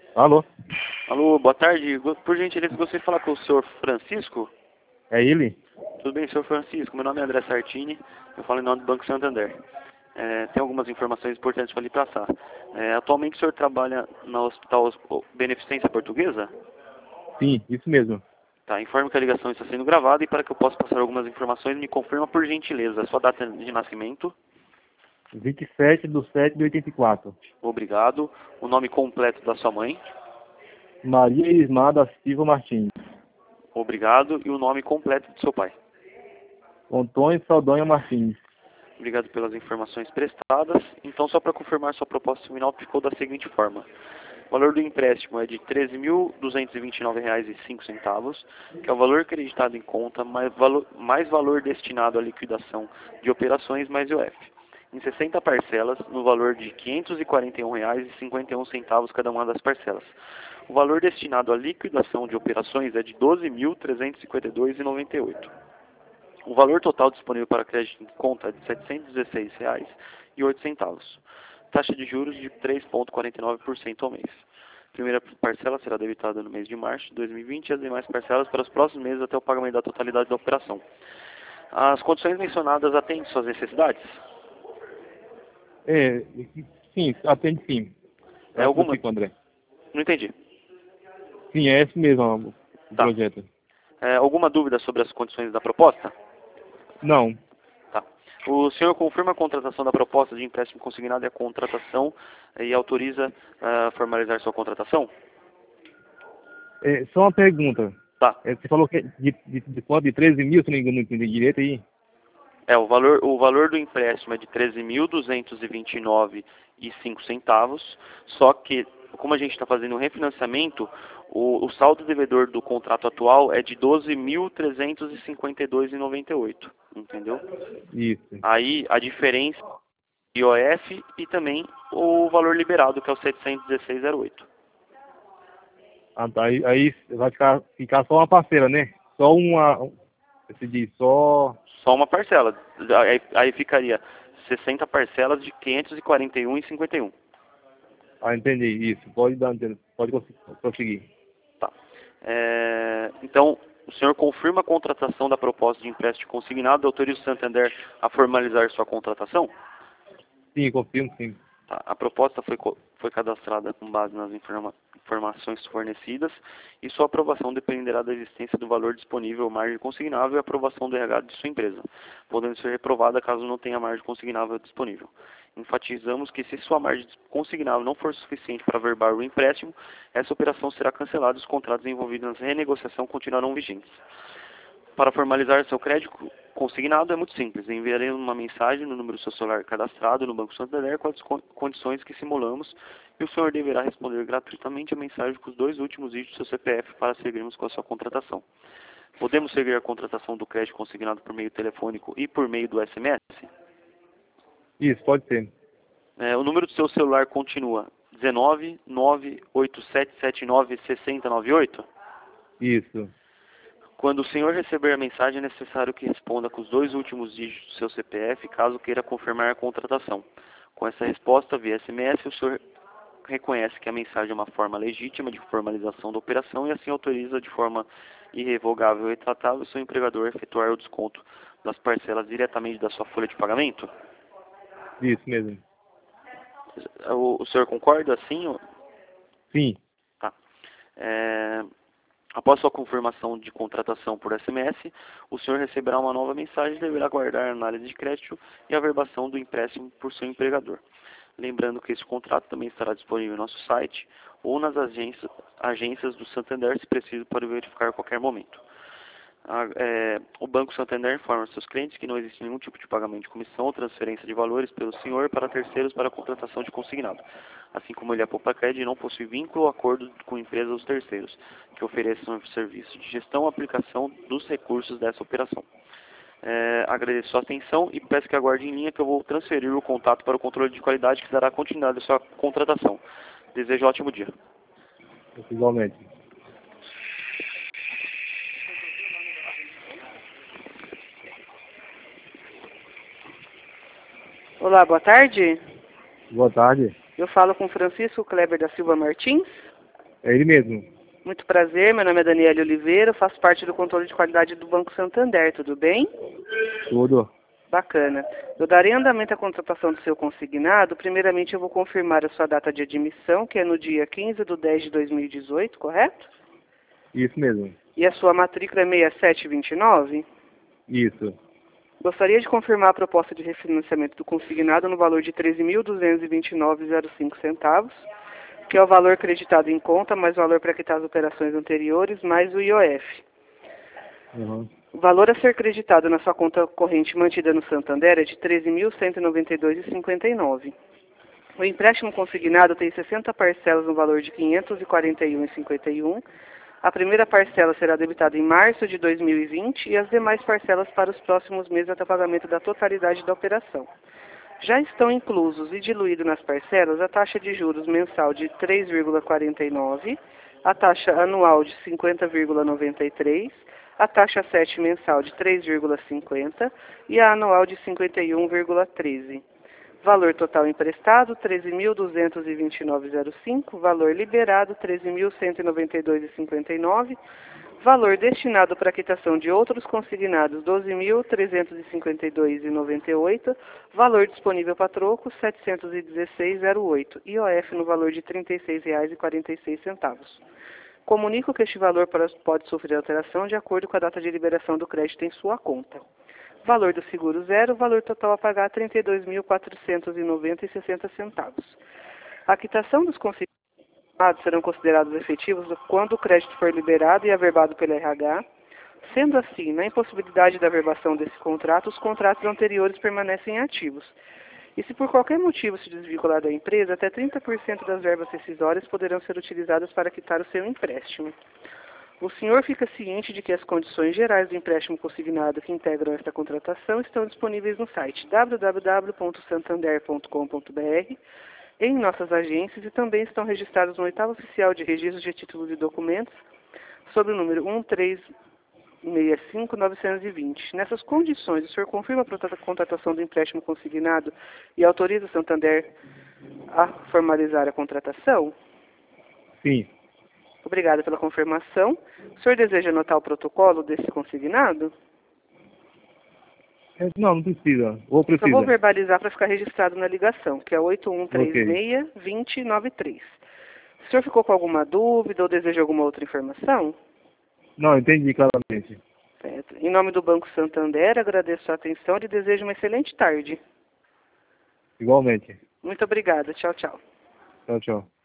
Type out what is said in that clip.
Alô? Alô, boa tarde. Por gentileza, gostaria de falar com o senhor Francisco. É ele? Tudo bem, senhor Francisco? Meu nome é André Sartini, eu falo em nome do Banco Santander. Tem algumas informações importantes para lhe passar. Atualmente o senhor trabalha na Hospital Beneficência Portuguesa? Sim, isso mesmo. Tá, informe que a ligação está sendo gravada e para que eu possa passar algumas informações, me confirma por gentileza a sua data de nascimento. 27/7/84. Obrigado. O nome completo da sua mãe. Maria Ismar da Silva Martins. Obrigado. E o nome completo do seu pai. Antônio Saldanha Martins. Obrigado pelas informações prestadas. Então, só para confirmar, sua proposta final ficou da seguinte forma. O valor do empréstimo é de R$ 13.229,05, que é o valor acreditado em conta, mais valor destinado à liquidação de operações mais IOF, em 60 parcelas, no valor de R$ 541,51 cada uma das parcelas. O valor destinado à liquidação de operações é de R$ 12.352,98. O valor total disponível para crédito em conta é de R$ 716,08. Taxa de juros de 3,49% ao mês. A primeira parcela será debitada no mês de março de 2020 e as demais parcelas para os próximos meses até o pagamento da totalidade da operação. As condições mencionadas atendem suas necessidades? É, sim, atende sim. É Eu alguma? fico, André. Não entendi. Sim, é esse mesmo o Tá. projeto. Alguma dúvida sobre as condições da proposta? Não. Tá. O senhor confirma a contratação da proposta de empréstimo consignado e a contratação e autoriza a formalizar sua contratação? Só uma pergunta. Tá. Você falou que é de quanto? De 13 mil, se não entendi direito aí? O valor do empréstimo é de R$ 13.229,05, só que, como a gente está fazendo um refinanciamento, o saldo devedor do contrato atual é de R$ 12.352,98, entendeu? Isso. Aí, a diferença é IOF e também o valor liberado, que é o 716,08. Ah, tá. Aí vai ficar só uma parceira, né? Só uma. Você diz, só. Só uma parcela. Aí ficaria 60 parcelas de R$ 541,51. Ah, entendi. Isso. Pode dar, pode prosseguir. Tá. Então, o senhor confirma a contratação da proposta de empréstimo consignado e autoriza o Santander a formalizar sua contratação? Sim, confirmo, sim. Tá. A proposta foi cadastrada com base nas informações fornecidas e sua aprovação dependerá da existência do valor disponível, margem consignável e aprovação do RH de sua empresa, podendo ser reprovada caso não tenha margem consignável disponível. Enfatizamos que se sua margem consignável não for suficiente para averbar o empréstimo, essa operação será cancelada e os contratos envolvidos na renegociação continuarão vigentes. Para formalizar seu crédito consignado é muito simples. Enviaremos uma mensagem no número do seu celular cadastrado no Banco Santander com as condições que simulamos e o senhor deverá responder gratuitamente a mensagem com os 2 últimos dígitos do seu CPF para seguirmos com a sua contratação. Podemos seguir a contratação do crédito consignado por meio telefônico e por meio do SMS? Isso, pode ser. O número do seu celular continua 19 98779 6098? Isso. Quando o senhor receber a mensagem, é necessário que responda com os 2 últimos dígitos do seu CPF, caso queira confirmar a contratação. Com essa resposta via SMS, o senhor reconhece que a mensagem é uma forma legítima de formalização da operação e assim autoriza de forma irrevogável e retratável o seu empregador a efetuar o desconto das parcelas diretamente da sua folha de pagamento? Isso mesmo. O senhor concorda, sim? Sim. Tá. Após sua confirmação de contratação por SMS, o senhor receberá uma nova mensagem e deverá aguardar a análise de crédito e a verbação do empréstimo por seu empregador. Lembrando que esse contrato também estará disponível no nosso site ou nas agências do Santander, se preciso, para verificar a qualquer momento. O Banco Santander informa seus clientes que não existe nenhum tipo de pagamento de comissão ou transferência de valores pelo senhor para terceiros para a contratação de consignado, assim como ele, a Poupa-Cred, não possui vínculo ou acordo com empresas ou terceiros que ofereçam serviço de gestão ou aplicação dos recursos dessa operação. Agradeço sua atenção e peço que aguarde em linha que eu vou transferir o contato para o controle de qualidade que dará continuidade à sua contratação. Desejo um ótimo dia. Igualmente. Olá, boa tarde. Boa tarde. Eu falo com Francisco Kleber da Silva Martins. É ele mesmo. Muito prazer, meu nome é Daniela Oliveira, eu faço parte do controle de qualidade do Banco Santander, tudo bem? Tudo. Bacana. Eu darei andamento à contratação do seu consignado. Primeiramente, eu vou confirmar a sua data de admissão, que é no dia 15/10/2018, correto? Isso mesmo. E a sua matrícula é 6729? Isso. Gostaria de confirmar a proposta de refinanciamento do consignado no valor de R$ 13.229,05 centavos, que é o valor creditado em conta, mais o valor para quitar as operações anteriores, mais o IOF. Uhum. O valor a ser creditado na sua conta corrente mantida no Santander é de R$ 13.192,59. O empréstimo consignado tem 60 parcelas no valor de R$ 541,51. A primeira parcela será debitada em março de 2020 e as demais parcelas para os próximos meses até o pagamento da totalidade da operação. Já estão inclusos e diluídos nas parcelas a taxa de juros mensal de 3,49, a taxa anual de 50,93, a taxa 7 mensal de 3,50 e a anual de 51,13. Valor total emprestado, R$ 13.229,05. Valor liberado, R$ 13.192,59. Valor destinado para quitação de outros consignados, R$ 12.352,98. Valor disponível para troco, R$ 716,08. IOF no valor de R$ 36,46. Comunico que este valor pode sofrer alteração de acordo com a data de liberação do crédito em sua conta. Valor do seguro zero, valor total a pagar R$ 32.490,60 centavos. A quitação dos consignados serão considerados efetivos quando o crédito for liberado e averbado pelo RH. Sendo assim, na impossibilidade da averbação desse contrato, os contratos anteriores permanecem ativos. E se por qualquer motivo se desvincular da empresa, até 30% das verbas rescisórias poderão ser utilizadas para quitar o seu empréstimo. O senhor fica ciente de que as condições gerais do empréstimo consignado que integram esta contratação estão disponíveis no site www.santander.com.br, em nossas agências, e também estão registrados no 8º Oficial de Registro de Títulos e Documentos, sob o número 1365920. Nessas condições, o senhor confirma a contratação do empréstimo consignado e autoriza o Santander a formalizar a contratação? Sim. Obrigada pela confirmação. O senhor deseja anotar o protocolo desse consignado? Não precisa. Ou precisa? Eu vou verbalizar para ficar registrado na ligação, que é 8136-2093. O senhor ficou com alguma dúvida ou deseja alguma outra informação? Não, entendi claramente. Certo. Em nome do Banco Santander, agradeço a atenção e desejo uma excelente tarde. Igualmente. Muito obrigada. Tchau, tchau. Tchau, tchau.